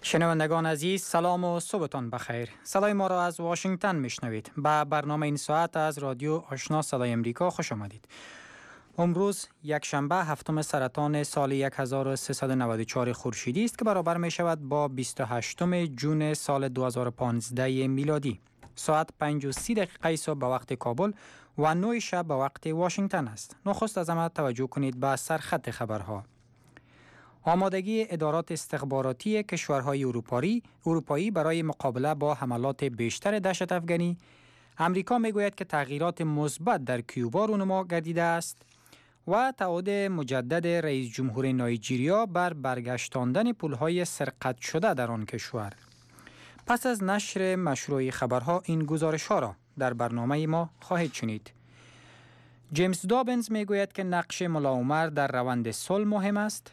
شنوندگان عزیز، سلام و صبحتان بخیر. صدای ما را از واشنگتن میشنوید. به برنامه این ساعت از رادیو آشنا صدای امریکا خوش آمدید. امروز یک شنبه هفتم سرطان سال 1394 خورشیدی است که برابر می شود با 28 جون سال 2015 میلادی. ساعت 5:30 صبح به وقت کابل و 9 شب به وقت واشنگتن است. نخست از همه توجه کنید به سرخط خبرها. آمادگی ادارات استخباراتی کشورهای اروپایی برای مقابله با حملات بیشتر دهشت افغانی. امریکا میگوید که تغییرات مثبت در کیوبا رونما گردیده است و تعهد مجدد رئیس جمهور نایجیریا بر برگشتاندن پولهای سرقت شده در آن کشور. پس از نشر مشروع خبرها این گزارش‌ها را در برنامه ما خواهید شنید. جیمز دابنز میگوید که نقش ملا عمر در روند صلح مهم است.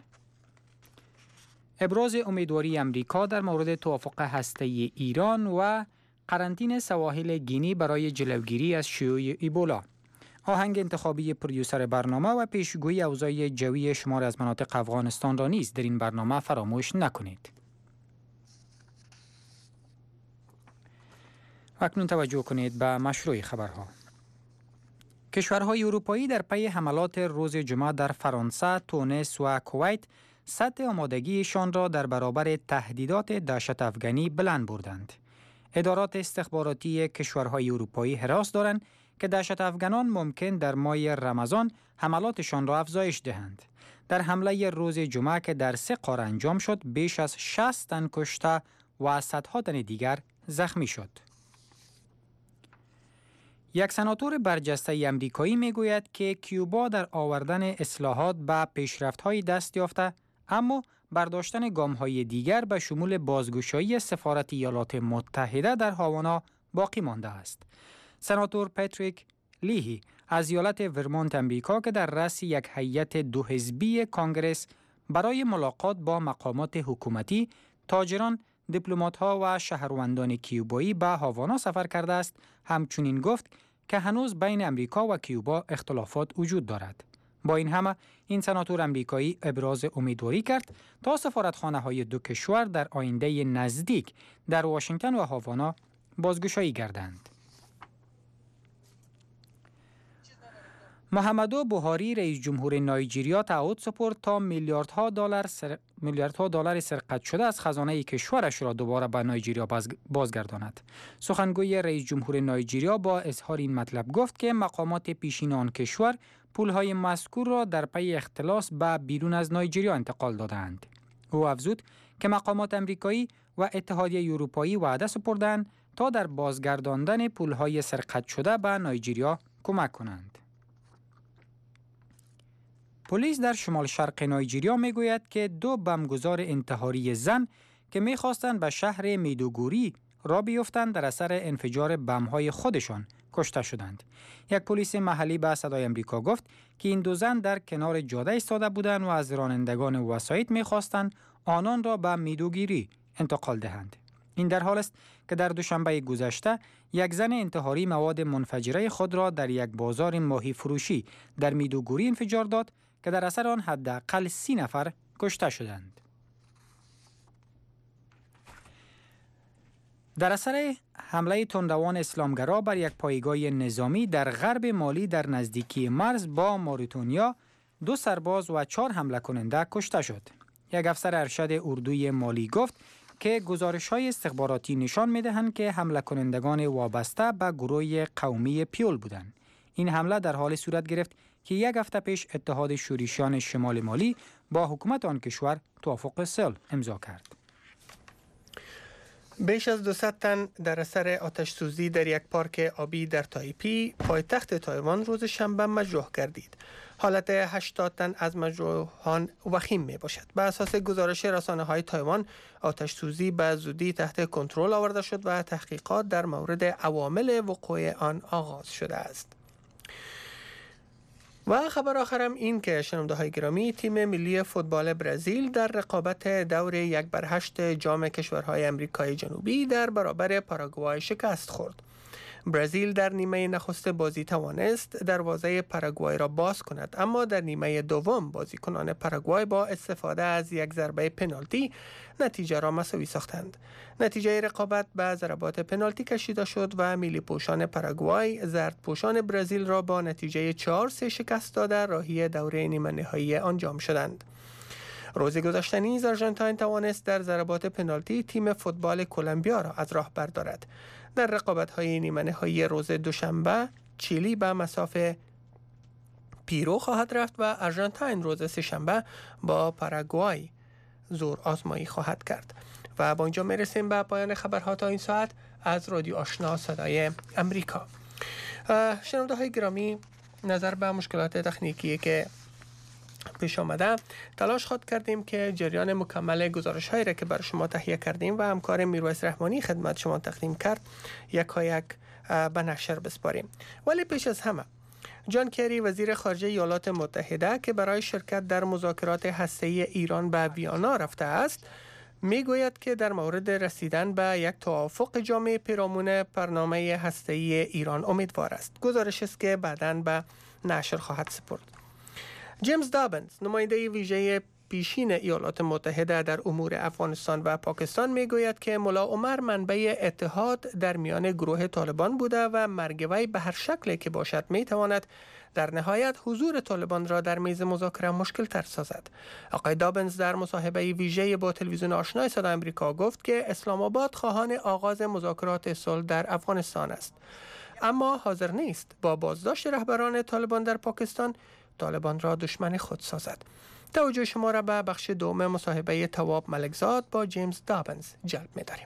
ابراز امیدواری امریکا در مورد توافق هسته‌ای ایران و قرنطینه سواحل گینی برای جلوگیری از شیوع ایبولا. آهنگ انتخابی پرودوسر برنامه و پیشگویی اوضاع جوی شمار از مناطق افغانستان را نیز در این برنامه فراموش نکنید. اکنون توجه کنید به مشروع خبرها. کشورهای اروپایی در پی حملات روز جمعه در فرانسه، تونس و کویت سطح آمادگیشان را در برابر تهدیدات دهشت افغانی بلند بردند. ادارات استخباراتی کشورهای اروپایی هراس دارند که دهشت افغانان ممکن در ماه رمضان حملاتشان را افزایش دهند. در حمله روز جمعه که در 3 قاره انجام شد، بیش از 60 تن کشته و صدها تن دیگر زخمی شد. یک سناتور برجسته امریکایی میگوید که کیوبا در آوردن اصلاحات به پیشرفت‌های دست یافته، اما برداشتن گام‌های دیگر به شمول بازگشایی سفارت ایالات متحده در هاوانا باقی مانده است. سناتور پاتریک لیهی از ایالت ورمونت امریکا که در رأس یک هیئت 2 حزبی کانگرس برای ملاقات با مقامات حکومتی، تاجران، دیپلمات‌ها و شهروندان کیوبایی به هاوانا سفر کرده است، همچنین گفت که هنوز بین امریکا و کیوبا اختلافات وجود دارد. با این همه این سناتور امریکایی ابراز امیدواری کرد تا سفارتخانه‌های دو کشور در آینده نزدیک در واشنگتن و هاوانا بازگشایی گردند. محمدو بوهاری رئیس جمهور نایجیریا تعهد سپرد تا میلیاردها دلار سرقت شده از خزانه کشورش را دوباره به نایجیریا بازگرداند. سخنگوی رئیس جمهور نایجیریا با اظهار این مطلب گفت که مقامات پیشین آن کشور پولهای مذکور را در پی اختلاس به بیرون از نایجیریا انتقال دادند. او افزود که مقامات امریکایی و اتحادیه اروپایی وعده سپردند تا در بازگرداندن پولهای سرقت شده به نایجیریا کمک کنند. پلیس در شمال شرق نایجیریا میگوید که 2 بمبگذار انتحاری زن که میخواستند به شهر میدوگوری را بیفتند در اثر انفجار بمب‌های خودشان کشته شدند. یک پلیس محلی به صدای امریکا گفت که این 2 زن در کنار جاده ایستاده بودند و از رانندگان وسایط میخواستند آنان را به میدوگوری انتقال دهند. این در حال است که در دوشنبه گذشته یک زن انتحاری مواد منفجره خود را در یک بازار ماهی فروشی در میدوگوری انفجار داد که در اثر آن حداقل 30 نفر کشته شدند. در اثر حمله تندروان اسلامگرا بر یک پایگاه نظامی در غرب مالی در نزدیکی مرز با موریتانیا 2 سرباز و 4 حمله کننده کشته شد. یک افسر ارشد اردوی مالی گفت که گزارش‌های استخباراتی نشان می‌دهند که حمله کنندگان وابسته به گروه قومی پیول بودند. این حمله در حال صورت گرفت که یک هفته پیش اتحاد شوریشیان شمال مالی با حکومت آن کشور توافق صلح امضا کرد. بیش از 200 تن در اثر آتش سوزی در یک پارک آبی در تایپی، پایتخت تایوان روز شنبه مجروح گردید. حالت 80 تن از مجروحان وخیم می باشد. به اساس گزارش رسانه‌های تایوان، آتش سوزی به زودی تحت کنترل آورده شد و تحقیقات در مورد عوامل وقوع آن آغاز شده است. و خبر آخرم این که شنونده‌های گرامی، تیم ملی فوتبال برزیل در رقابت دور 1/8 جام کشورهای امریکای جنوبی در برابر پاراگوای شکست خورد. برزیل در نیمه نخست بازی توانست دروازه پاراگوای را باز کند، اما در نیمه دوم بازیکنان پاراگوای با استفاده از یک ضربه پنالتی نتیجه را مساوی ساختند. نتیجه رقابت به ضربات پنالتی کشیده شد و میلی پوشان پاراگوای زرد پوشان برزیل را با نتیجه 4-3 شکست داده راهی دوره نیمه نهایی انجام شدند. روز گذشته نیز آرژانتین توانست در ضربات پنالتی تیم فوتبال کلمبیا را از راه بردارد. در رقابت‌های نیمه نهایی روز دوشنبه چیلی به مسافه پیرو خواهد رفت و آرژانتین روز سه‌شنبه با پاراگوای زور آزمایی خواهد کرد. و با اینجا میرسیم به پایان خبرها تا این ساعت از رادیو آشنا صدای امریکا. شنونده های گرامی، نظر به مشکلات تکنیکی که پیش آمده تلاش خود کردیم که جریان مکمل گزارش هایی را که برای شما تهیه کردیم و همکار میرویس رحمانی خدمت شما تقدیم کرد یکایک به نشر بسپاریم. ولی پیش از همه جان کری وزیر خارجه ایالات متحده که برای شرکت در مذاکرات هسته‌ای ایران به ویانا رفته است میگوید که در مورد رسیدن به یک توافق جامع پیرامون برنامه هسته‌ای ایران امیدوار است. گزارش است که بعداً به نشر خواهد سپرد. جیمز دابنز نماینده ویژه پیشین ایالات متحده در امور افغانستان و پاکستان میگوید که ملا عمر منبع اتحاد در میان گروه طالبان بوده و مرگ وی به هر شکلی که باشد میتواند در نهایت حضور طالبان را در میز مذاکره مشکل تر سازد. آقای دابنز در مصاحبه ویژه با تلویزیون آشنای صدای آمریکا گفت که اسلام آباد خواهان آغاز مذاکرات صلح در افغانستان است، اما حاضر نیست با بازداشت رهبران طالبان در پاکستان طالبان را دشمن خود سازد. توجه شما را به بخش دوم مصاحبه تواب ملکزاد با جیمز دابنز جلب می‌داریم.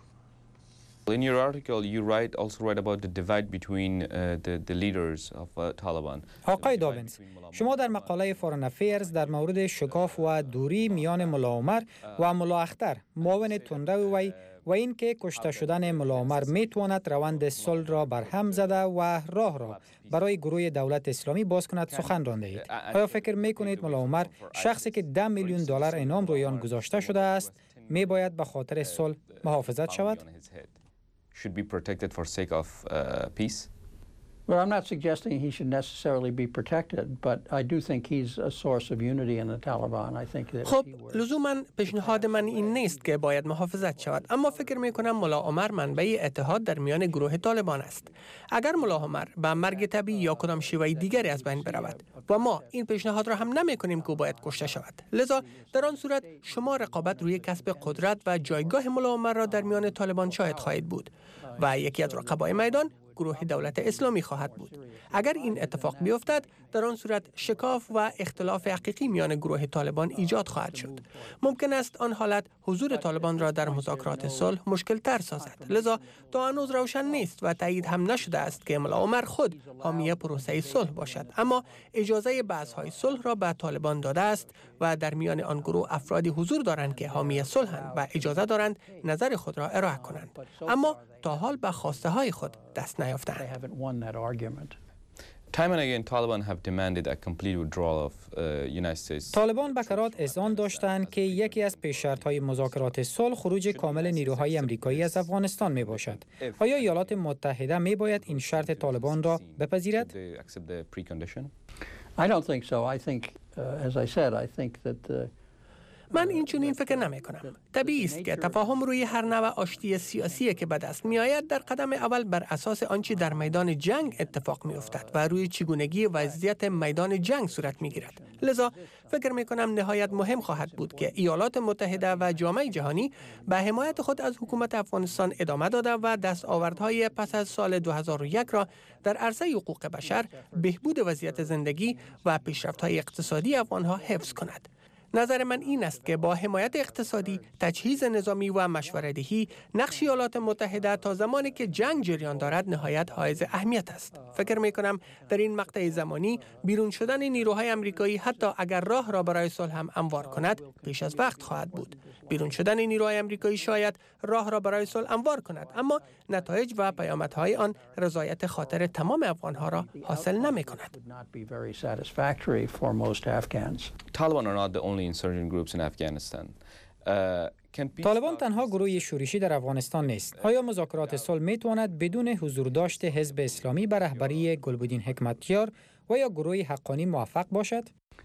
In your article, you also write about the divide between the leaders of Taliban. آقای دابنز، شما در مقاله فارن افیرز در مورد شکاف و دوری میان ملا عمر و ملا اختر معاون تندرو وی و این که کشته شدن ملا عمر میتواند روند صلح را برهم زده و راه را برای گروه دولت اسلامی باز کند سخن رانده اید. آیا فکر میکنید ملا عمر شخصی که $10 میلیون انعام روی آن گذاشته شده است میباید به خاطر صلح محافظت شود؟ Should be protected for sake of peace? Well, I'm not suggesting he should necessarily be protected, but I do think he's a source of unity in the Taliban. I think that خب لزوما پیشنهاد من این نیست که باید محافظت شود، اما فکر می کنم ملا عمر منبع اتحاد در میان گروه طالبان است. اگر ملا عمر به مرگ طبیعی یا کدام شیوه دیگری از بین برود و ما این پیشنهاد را هم نمی کنیم که او باید کشته شود، لذا در آن صورت شما رقابت روی کسب قدرت و جایگاه ملا عمر را در میان طالبان شاهد خواهید بود و یکی از رقبای میدان گروه دولت اسلامی خواهد بود. اگر این اتفاق بیفتد در آن صورت شکاف و اختلاف حقیقی میان گروه طالبان ایجاد خواهد شد. ممکن است آن حالت حضور طالبان را در مذاکرات صلح مشکل تر سازد. لذا تا هنوز روشن نیست و تایید هم نشده است که ملا عمر خود حامی پروسه صلح باشد، اما اجازه بحث‌های صلح را به طالبان داده است و در میان آن گروه افرادی حضور دارند که حامی صلح‌اند و اجازه دارند نظر خود را ارائه کنند، اما تا حال به خواسته های خود دست نیافتند. Time and again, Taliban have demanded a complete withdrawal of United States. طالبان به کرات اذعان داشتند که یکی از پیش شرط‌های مذاکرات صلح خروج کامل نیروهای آمریکایی از افغانستان می باشد. آیا ایالات متحده می باید این شرط طالبان را بپذیرد؟ I don't think so. I think, as I said, I think that من این چنین فکر نمی کنم. طبیعی است که تفاهم روی هر نوع آشتی سیاسی که به دست می آید در قدم اول بر اساس آنچه در میدان جنگ اتفاق می افتد و روی چگونگی وضعیت میدان جنگ صورت می گیرد. لذا فکر می کنم نهایت مهم خواهد بود که ایالات متحده و جامعه جهانی به حمایت خود از حکومت افغانستان ادامه داده و دستاوردهای پس از سال 2001 را در عرصه حقوق بشر، بهبود وضعیت زندگی و پیشرفت‌های اقتصادی افغانها حفظ کند. نظر من این است که با حمایت اقتصادی، تجهیز نظامی و مشوره‌دهی، نقش ایالات متحده تا زمانی که جنگ جریان دارد نهایت حائز اهمیت است. فکر می کنم در این مقطع زمانی بیرون شدن نیروهای آمریکایی حتی اگر راه را برای صلح هم هموار کند پیش از وقت خواهد بود. بیرون شدن نیروهای آمریکایی شاید راه را برای صلح هموار کند، اما نتایج و پیامدهای آن رضایت خاطر تمام افغانها را حاصل نمی کند. Taliban are not the only insurgent groups in Afghanistan. طالبان تنها گروه شورشی در افغانستان نیست. آیا مذاکرات صلح میتواند بدون حضور داشت حزب اسلامی به رهبری گلبدین حکمتیار و یا گروه حقانی موفق باشد؟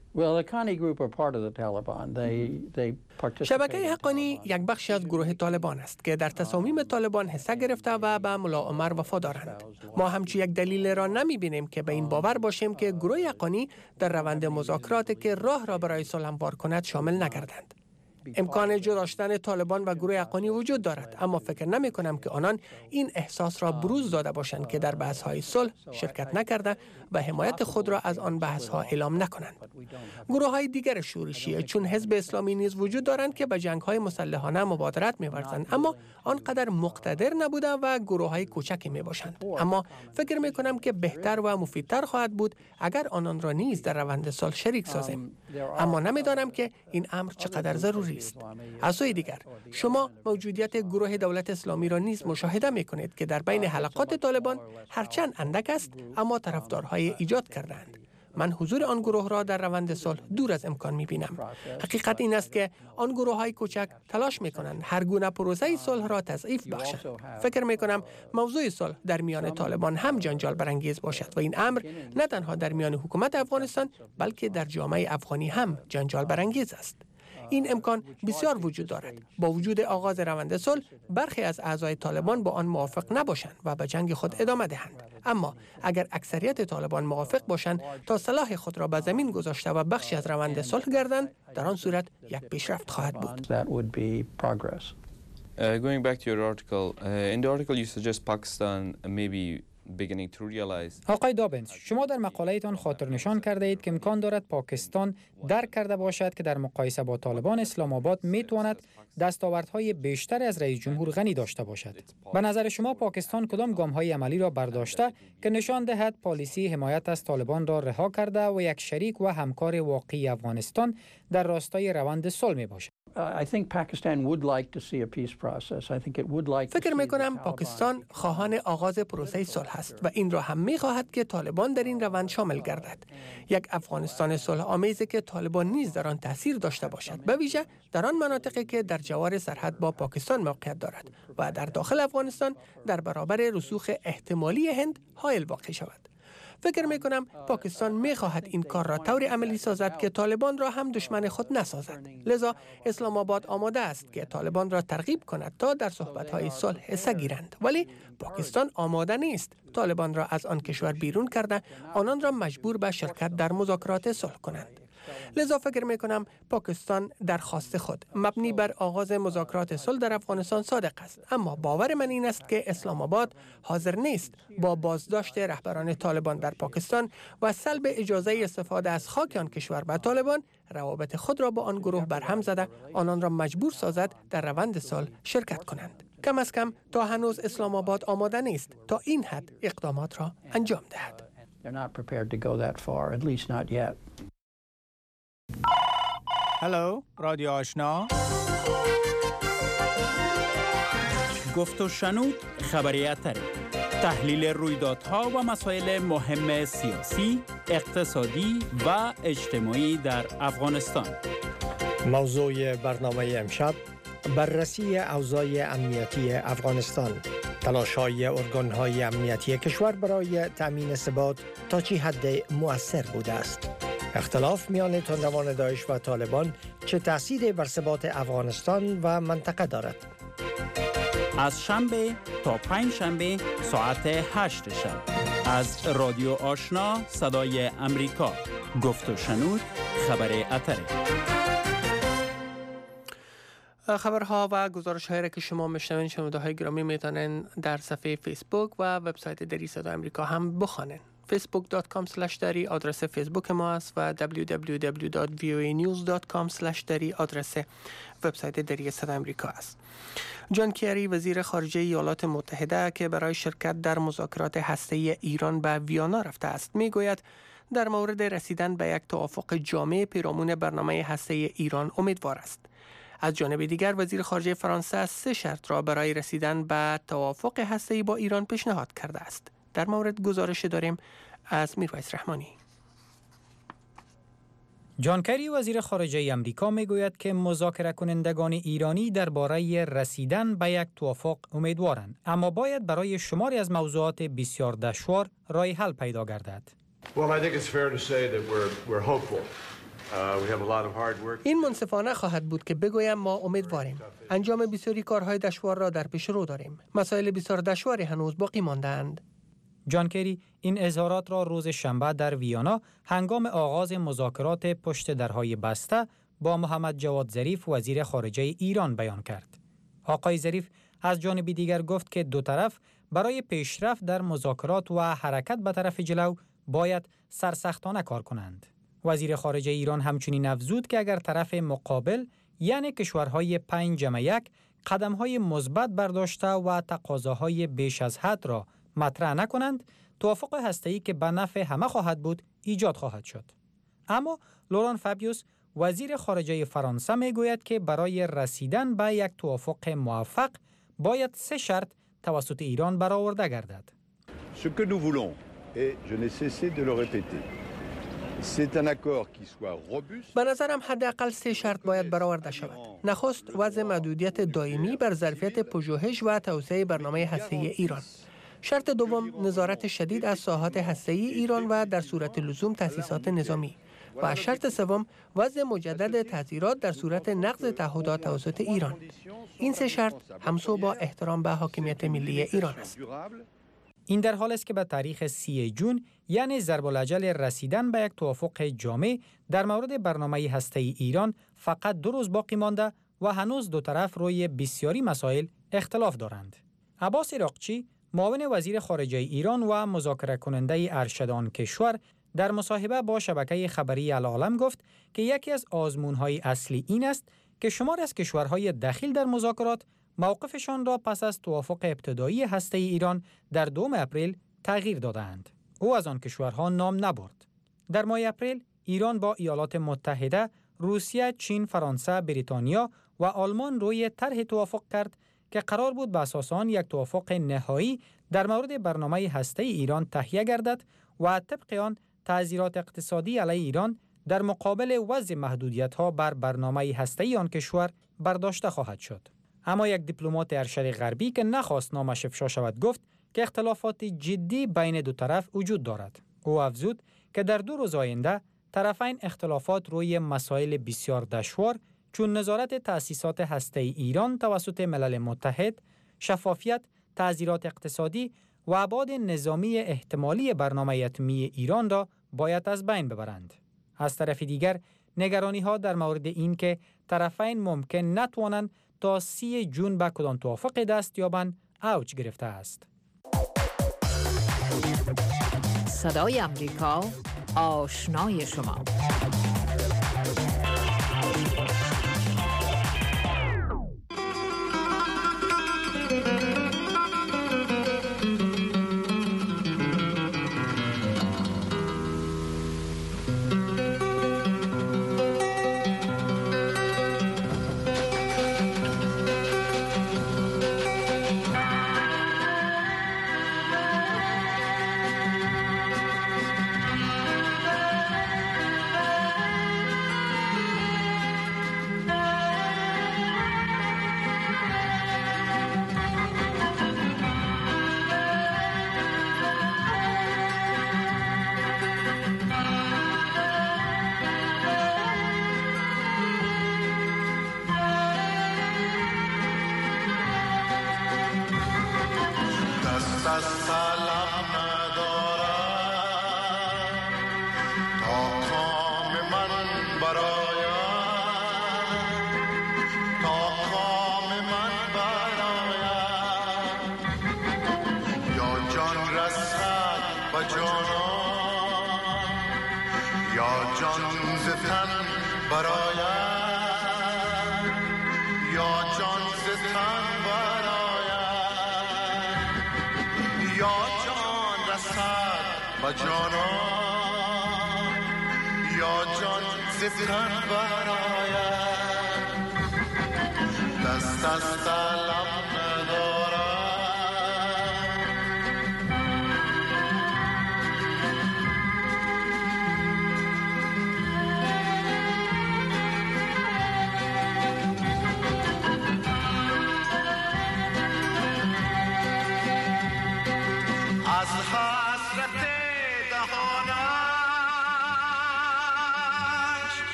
شبکه حقانی یک بخشی از گروه طالبان است که در تصامیم طالبان حصه گرفته و به ملا عمر وفادارند. ما همچی یک دلیل را نمی بینیم که به این باور باشیم که گروه حقانی در روند مذاکرات که راه را برای صلح هموار کند شامل نگردند. امکان جدا شدن طالبان و گروه حقانی وجود دارد، اما فکر نمی کنم که آنان این احساس را بروز داده باشند که در بحث های صلح شرکت نکرده و حمایت خود را از آن بحث ها اعلام نکنند. گروه های دیگر شورشی چون حزب اسلامی نیز وجود دارند که به جنگ های مسلحانه مبادرت می ورزند، اما آنقدر مقتدر نبوده و گروه های کوچکی می باشند. اما فکر می کنم که بهتر و مفیدتر خواهد بود اگر آنان را نیز در روند صلح شریک سازیم. اما نمیدانم که این امر چقدر ضروری است. از سوی دیگر شما موجودیت گروه دولت اسلامی را نیز مشاهده می کنید که در بین حلقات طالبان هرچند اندک است اما طرفدارهای ایجاد کردند. من حضور آن گروه را در روند صلح دور از امکان می بینم. حقیقت این است که آن گروه های کوچک تلاش می کنند هر گونه پروسه صلح را تضعیف بخشند. فکر می کنم موضوع صلح در میان طالبان هم جنجال برانگیز باشد و این امر نه تنها در میان حکومت افغانستان بلکه در جامعه افغانی هم جنجال برانگیز است. این امکان بسیار وجود دارد. با وجود آغاز روند صلح برخی از اعضای طالبان با آن موافق نباشند و به جنگ خود ادامه دهند. اما اگر اکثریت طالبان موافق باشند تا سلاح خود را به زمین گذاشته و بخشی از روند صلح گردند، در آن صورت یک پیشرفت خواهد بود. Going back to your article, in the article you suggest Pakistan maybe beginning to realize. آقای دابنز، شما در مقاله‌تان خاطر نشان کرده اید که امکان دارد پاکستان درک کرده باشد که در مقایسه با طالبان اسلام آباد میتواند دستاوردهای بیشتر از رئیس جمهور غنی داشته باشد. به نظر شما پاکستان کدام گام‌های عملی را برداشته که نشان دهد پالیسی حمایت از طالبان را رها کرده و یک شریک و همکار واقعی افغانستان در راستای روند صلح میباشد؟ فکر می کنم پاکستان خواهان آغاز پروسه صلح است و این را هم می خواهد که طالبان در این روند شامل گردد. یک افغانستان صلح آمیزی که طالبان نیز در آن تاثیر داشته باشد، به ویژه در آن مناطقی که در جوار سرحد با پاکستان موقعیت دارد و در داخل افغانستان در برابر رسوخ احتمالی هند حائل واقع شود. فکر می کنم پاکستان می خواهد این کار را طوری عملی سازد که طالبان را هم دشمن خود نسازد. لذا اسلام آباد آماده است که طالبان را ترغیب کند تا در صحبت‌های صلح حصه گیرند، ولی پاکستان آماده نیست طالبان را از آن کشور بیرون کرده آنان را مجبور به شرکت در مذاکرات صلح کنند. لذا فکر می کنم پاکستان درخواست خود مبنی بر آغاز مذاکرات صلح در افغانستان صادق است، اما باور من این است که اسلام آباد حاضر نیست با بازداشت رهبران طالبان در پاکستان و سلب اجازه استفاده از خاک آن کشور به طالبان روابط خود را با آن گروه برهم زده آنان را مجبور سازد در روند صلح شرکت کنند. کم از کم تا هنوز اسلام آباد آماده نیست تا این حد اقدامات را انجام دهد. هلو رادیو آشنا، گفت و شنود خبریاتری، تحلیل رویدادها و مسائل مهم سیاسی، اقتصادی و اجتماعی در افغانستان. موضوع برنامه امشب بررسی اوضاع امنیتی افغانستان، تلاش‌های ارگان‌های امنیتی کشور برای تأمین ثبات تا چه حد مؤثر بوده است. اختلاف میان تندروان داعش و طالبان چه تأثیری بر ثبات افغانستان و منطقه دارد؟ از شنبه تا پنج شنبه ساعت 8 شب از رادیو آشنا صدای امریکا، گفت و شنود خبر اتره. خبرها و گزارش‌هایی را که شما میشنوین شنونده های گرامی میتونن در صفحه فیسبوک و وبسایت دری صدای امریکا هم بخوانن. facebook.com/dari آدرس فیسبوک ما است و www.voanews.com/dari آدرس وبسایت دری صدای امریکا است. جان کری وزیر خارجه ایالات متحده که برای شرکت در مذاکرات هسته‌ای ایران به ویانا رفته است میگوید در مورد رسیدن به یک توافق جامع پیرامون برنامه هسته‌ای ایران امیدوار است. از جانب دیگر وزیر خارجه فرانسه 3 شرط را برای رسیدن به توافق هسته‌ای با ایران پیشنهاد کرده است. در مورد گزارش داریم از میرویس رحمانی. جان کری وزیر خارجه امریکا میگوید که مذاکره کنندگان ایرانی درباره رسیدن به یک توافق امیدوارند، اما باید برای شماری از موضوعات بسیار دشوار راه حل پیدا گردد. این منصفانه خواهد بود که بگویم ما امیدواریم. انجام بسیاری کارهای دشوار را در پیش رو داریم. مسائل بسیار دشواری هنوز باقی مانده‌اند. جان کری این اظهارات را روز شنبه در ویانا هنگام آغاز مذاکرات پشت درهای بسته با محمد جواد ظریف وزیر خارجه ایران بیان کرد. آقای ظریف از جانب دیگر گفت که دو طرف برای پیشرفت در مذاکرات و حرکت به طرف جلو باید سرسختانه کار کنند. وزیر خارجه ایران همچنین افزود که اگر طرف مقابل یعنی کشورهای 5+1 قدم‌های مثبت برداشته و تقاضاهای بیش از حد را مطرح نکنند، توافق هسته‌ای که به نفع همه خواهد بود ایجاد خواهد شد. اما لوران فابیوس وزیر خارجه فرانسه میگوید که برای رسیدن به یک توافق موفق باید 3 شرط توسط ایران برآورده گردد. Ce que nous voulons et je n'ai cessé de le répéter. C'est un accord qui soit robuste. به نظرم حداقل 3 شرط باید برآورده شود. نخست وضع محدودیت دائمی بر ظرفیت پژوهش و توسعه برنامه هسته‌ای ایران. شرط دوم نظارت شدید از ساحات هسته‌ای ایران و در صورت لزوم تأسیسات نظامی. و شرط سوم وضع مجدد تعزیرات در صورت نقض تعهدات توسط ایران. این 3 شرط همسو با احترام به حاکمیت ملی ایران است. این در حال است که به تاریخ 30 جون یعنی ضرب‌الاجل رسیدن به یک توافق جامع در مورد برنامه هسته‌ای ایران فقط 2 روز باقی مانده و هنوز دو طرف روی بسیاری مسائل اختلاف دارند. عباس عراقچی معاون وزیر خارجه ایران و مذاکره کننده ارشد آن کشور در مصاحبه با شبکه خبری العالم گفت که یکی از آزمون‌های اصلی این است که شمار از کشورهای دخیل در مذاکرات موقفشان را پس از توافق ابتدایی هسته‌ای ایران در 2 اپریل تغییر دادند. او از آن کشورها نام نبرد. در ماه اپریل ایران با ایالات متحده، روسیه، چین، فرانسه، بریتانیا و آلمان روی طرح توافق کرد که قرار بود به اساس آن یک توافق نهایی در مورد برنامه هسته‌ای ایران تهیه گردد و طبق آن تعزیرات اقتصادی علیه ایران در مقابل وضع محدودیت‌ها بر برنامه هسته‌ای آن کشور برداشته خواهد شد. اما یک دیپلمات ارشد غربی که نخواست نامش افشا شود گفت که اختلافات جدی بین دو طرف وجود دارد. او افزود که در 2 روز آینده طرفین اختلافات روی مسائل بسیار دشوار چون نظارت تأسیسات هسته‌ای ایران توسط ملل متحد، شفافیت، تعزیرات اقتصادی و ابعاد نظامی احتمالی برنامه اتمی ایران را باید از بین ببرند. از طرف دیگر نگرانی‌ها در مورد این که طرفین ممکن نتوانند تا 30 جون به کدام توافق دست یابند اوج گرفته است. صدای امریکا آشنای شما.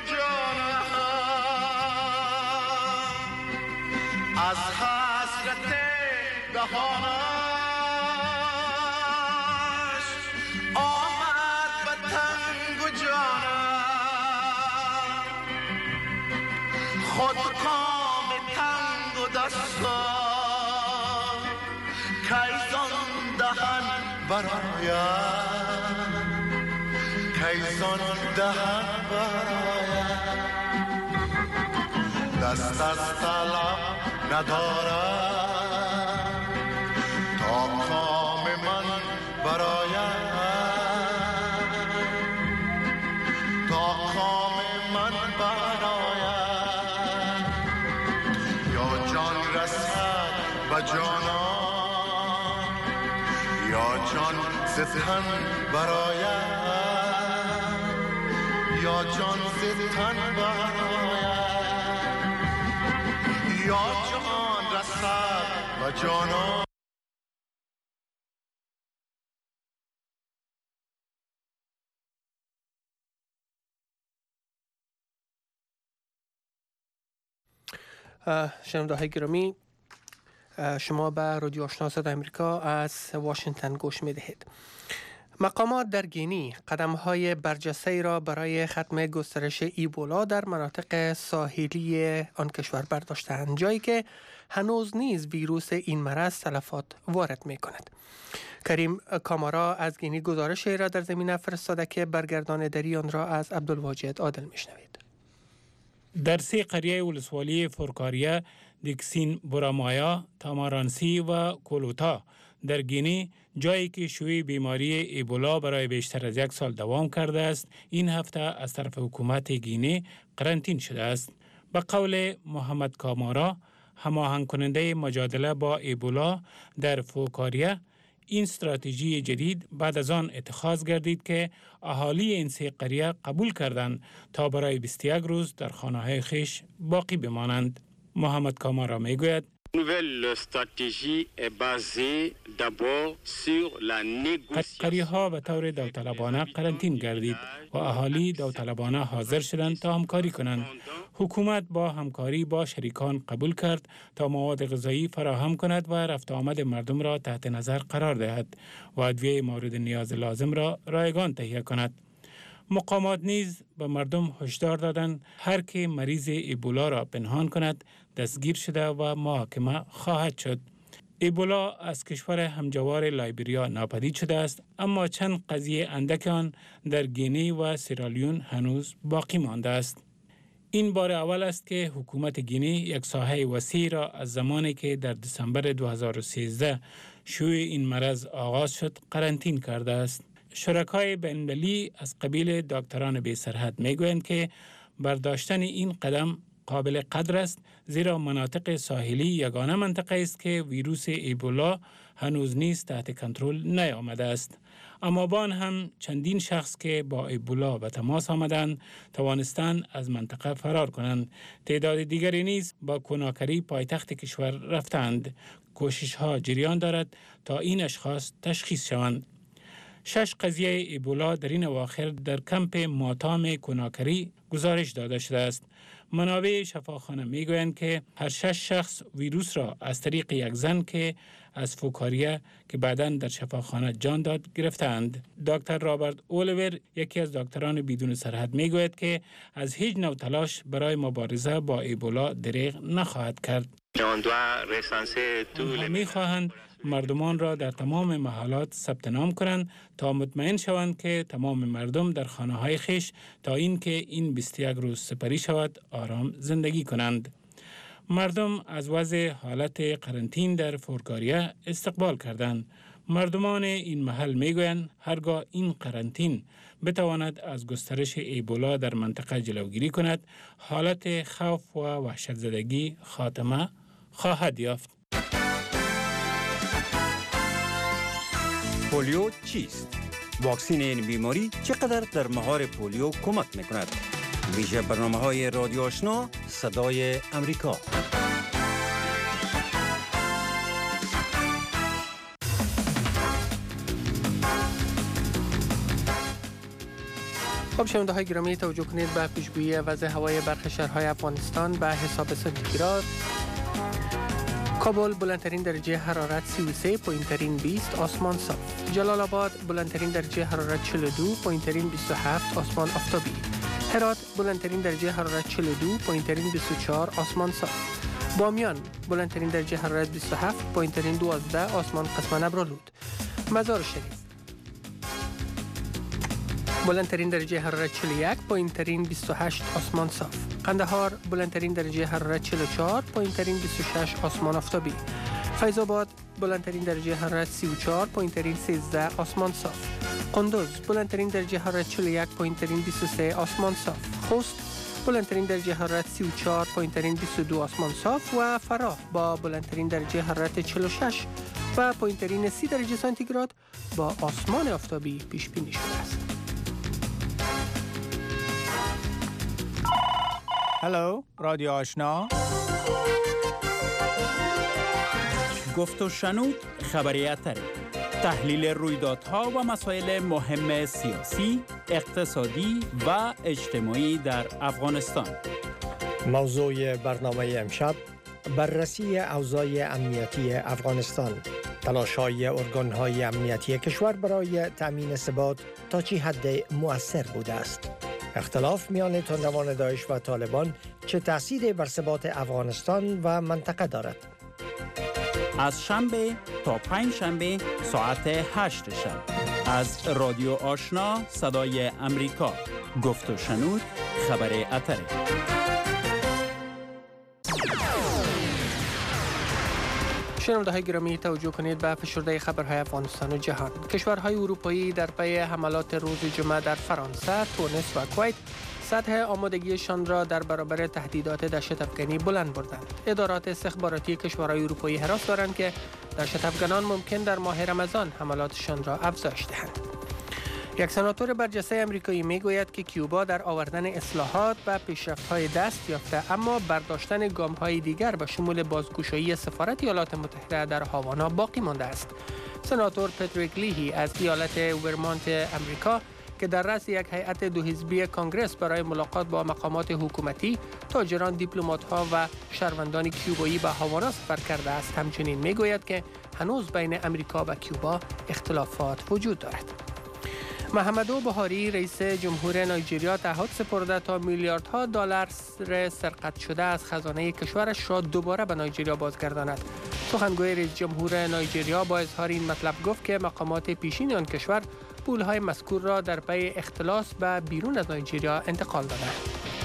جانم از حسرت دهانش آمد به تنگ و جانم خود کام تنگ و دستان کیزان دهن برایم کیزان دهن برایم دست از طلب ندارم تا کام من برایم تا کام من برایم یا جان رسد به جانان یا جان ز تن برایم یا جان ز تن برایم یا جان رسد و جانان شنونده‌های گرامی، شما به رادیو آشنا صدای آمریکا از واشنگتن گوش می‌دهید. مقامات در گینی قدم‌های برجسته‌ای را برای ختم گسترش ایبولا در مناطق ساحلی آن کشور برداشتند، جایی که هنوز نیز ویروس این مرض تلفات وارد می‌کند. کریم کامارا از گینی گزارش را در زمینه فرستاده که برگرداندگی آن را از عبدالواجد عادل می‌شنوید. در 3 قریه ولسوالی فورکاریه، دیکسین بورامایا، تامارانسی و کولوتا در گینی، جایی که شیوع بیماری ایبولا برای بیشتر از 1 سال دوام کرده است، این هفته از طرف حکومت گینی قرنطینه شده است. به قول محمد کامارا، هماهنگ کننده مجادله با ایبولا در فورکاریه، این استراتژی جدید بعد از آن اتخاذ گردید که اهالی این 3 قریه قبول کردند تا برای 21 روز در خانه‌های خویش باقی بمانند. محمد کامارا میگوید قریه ها به طور داوطلبانه قرنطینه گردید و اهالی داوطلبانه حاضر شدند تا همکاری کنند. حکومت با همکاری با شریکان قبول کرد تا مواد غذایی فراهم کند و رفت آمد مردم را تحت نظر قرار دهد و ادویه مورد نیاز لازم را رایگان تهیه کند. مقامات نیز به مردم هشدار دادند هر که مریض ایبولا را پنهان کند دستگیر شده و محاکمه خواهد شد. ایبولا از کشور همجوار لایبریا ناپدید شده است، اما چند قضیه اندک آن در گینی و سیرالیون هنوز باقی مانده است. این بار اول است که حکومت گینی یک ساحه وسیع را از زمانی که در دسامبر 2013 شیوع این مرض آغاز شد قرنطینه کرده است. شرکای بین‌المللی از قبیل دکتران بی سرحد میگویند که برداشتن این قدم قابل قدر است، زیرا مناطق ساحلی یگانه منطقه است که ویروس ایبولا هنوز نیز تحت کنترل نیامده است. اما با آن هم چندین شخص که با ایبولا به تماس آمدند توانستند از منطقه فرار کنند. تعداد دیگری نیز با کناکری پایتخت کشور رفتند. کوشش ها جریان دارد تا این اشخاص تشخیص شوند. 6 قضیه ایبولا در این اواخر در کمپ ماتام کناکری گزارش داده شده است. منابع شفاخانه میگویند که هر 6 شخص ویروس را از طریق یک زن که از فوکاریه که بعداً در شفاخانه جان داد گرفتند. دکتر رابرت اولور، یکی از دکتران بدون سرحد، میگوید که از هیچ نوع تلاش برای مبارزه با ایبولا دریغ نخواهد کرد. میخواهند مردمان را در تمام محلات ثبت نام کنند تا مطمئن شوند که تمام مردم در خانه‌های خویش تا اینکه این 21 روز سپری شود آرام زندگی کنند. مردم از وضع حالت قرنطینه در فورکاریه استقبال کردند. مردمان این محل میگویند هرگاه این قرنطینه بتواند از گسترش ایبولا در منطقه جلوگیری کند، حالت خوف و وحشت زدگی خاتمه خواهد یافت. پولیو چیست؟ واکسین این بیماری چقدر در مهار پولیو کمک میکند؟ ویژه برنامه‌های رادیو آشنا صدای امریکا. خب شنونده های گرامی، توجه کنید به پیشگویی وضع هوای برخی شهرهای افغانستان به حساب سانتیگراد. کابل بلندترین درجه حرارت 33، پایینترین 20، آسمان صاف. جلال آباد بلندترین درجه حرارت 42، پایینترین 27، آسمان آفتابی. هرات بلندترین درجه حرارت 42، پایینترین 24، آسمان صاف. بامیان بلندترین درجه حرارت 27، پایینترین 12، آسمان قسما ابرآلود. مزار شریف بلندترین درجه حرارت 41، پایینترین 28، آسمان صاف. قندهار بلندترین درجه حرارت 44، پایینترین 26، آسمان آفتابی. فیض آباد بلندترین درجه حرارت 34، پایینترین 13، آسمان صاف. قندوز بلندترین درجه حرارت 41، پایینترین 23، آسمان صاف. خوست بلندترین درجه حرارت 34، پایینترین 22، آسمان صاف. و فراه با بلندترین درجه حرارت 46 و پایینترین 30 درجه سانتیگراد با آسمان آفتابی پیش بینی شده است. هلو رادیو آشنا. گفت و شنود خبریت تحلیل رویدادها و مسائل مهم سیاسی، اقتصادی و اجتماعی در افغانستان. موضوع برنامه امشب بررسی اوضاع امنیتی افغانستان. تلاش‌های ارگان‌های امنیتی کشور برای تأمین ثبات تا چه حد مؤثر بوده است. اختلاف میان تندروان داعش و طالبان چه تأثیری بر ثبات افغانستان و منطقه دارد؟ از شنبه تا پنج شنبه ساعت 8 شب از رادیو آشنا صدای امریکا. گفت و شنود خبر اتره. شنونده های گرامی، توجه کنید به فشرده خبرهای افغانستان و جهان. کشورهای اروپایی در پی حملات روز جمعه در فرانسه، تونس و کویت سطح آمادگیشان را در برابر تهدیدات دهشت‌افکنی بلند بردند. ادارات استخباراتی کشورهای اروپایی هراس دارند که دهشت‌افکنان ممکن در ماه رمضان حملاتشان را افزایش دهند. یک سناتور برجسته امریکایی میگوید که کیوبا در آوردن اصلاحات و پیشرفت‌های دست یافته، اما برداشتن گام‌های دیگر به شمول بازگشایی سفارت ایالات متحده در هاوانا باقی مانده است. سناتور پاتریک لیهی از ایالت ورمانت امریکا که در رأس یک هیئت دو حزبی کانگرس برای ملاقات با مقامات حکومتی، تاجران، دیپلمات‌ها و شهروندان کیوبایی به هاوانا سفر کرده است، همچنین میگوید که هنوز بین امریکا و کیوبا اختلافات وجود دارد. محمدو بوهاری رئیس جمهور نایجریا تعهد سپرده تا میلیاردها دلار سرقت شده از خزانه کشورش را دوباره به نایجریا بازگرداند. سخنگوی رئیس جمهور نایجریا با اظهار این مطلب گفت که مقامات پیشین آن کشور پولهای مذکور را در پی اختلاس به بیرون از نایجریا انتقال دادند.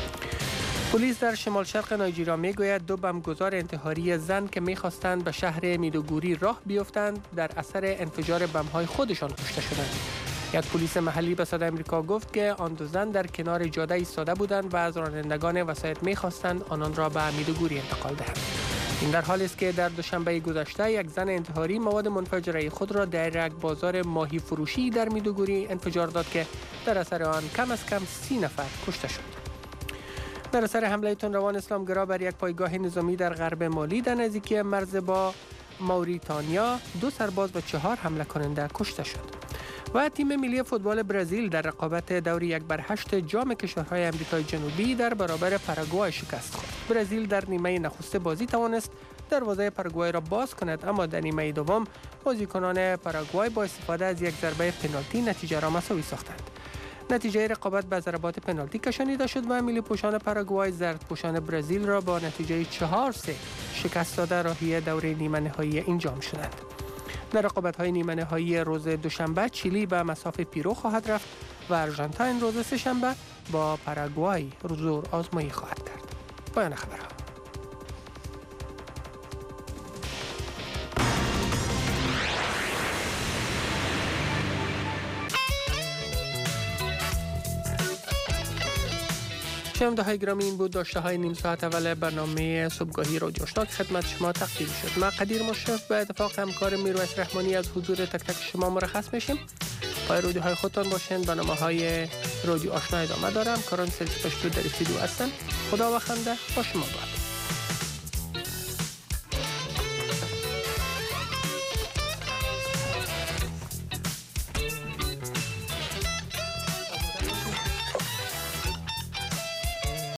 پلیس در شمال شرق نایجریا میگوید دو بمبگذار انتحاری زن که میخواستند به شهر میدوگوری راه بیفتند در اثر انفجار بمب‌های خودشان کشته شدند. یک پلیس محلی به صدای آمریکا گفت که آن دو زن در کنار جاده ایستاده بودند و از رانندگان وسایط می‌خواستند آنان را به میدوگوری انتقال دهند. این در حالی است که در دوشنبه گذشته یک زن انتحاری مواد منفجره خود را در یک بازار ماهی فروشی در میدوگوری انفجار داد که در اثر آن کم از کم 30 نفر کشته شد. در اثر حمله تندروان اسلامگرا بر یک پایگاه نظامی در غرب مالی در نزدیکی مرز با موریتانیا 2 سرباز و 4 حمله کننده کشته شد. و تیم ملی فوتبال برزیل در رقابت دور 1/8 جام کشورهای آمریکای جنوبی در برابر پاراگوئه شکست خورد. برزیل در نیمه نخست بازی توانست دروازه پاراگوئه را باز کند، اما در نیمه دوم بازیکنان پاراگوئه با استفاده از یک ضربه پنالتی نتیجه را مساوی ساختند. نتیجه رقابت به ضربات پنالتی کشانیده شد و ملی پوشان پاراگوئه زردپوشان برزیل را با نتیجه 4-3 شکست داده راهی دور نیمه نهایی این جام شدند. در رقابت‌های نیمه نهایی روز دوشنبه چیلی به مساف پیرو خواهد رفت و آرژانتین روز سه‌شنبه با پاراگوئه زور آزمایی خواهد کرد. پایان خبرها. شنونده های گرامی، این بود داشته های نیم ساعت اول برنامه صبحگاهی رادیو آشنا که خدمت شما تقدیم شد. ما قدیر مشرف به اتفاق همکار میرویس رحمانی از حضور تک تک شما مرخص میشیم. پای رادیو های خودتان باشین. برنامه های رادیو آشنا ادامه دارم. کاران سلسی پشتو در استودیو هستن. خدا و خنده با شما باد.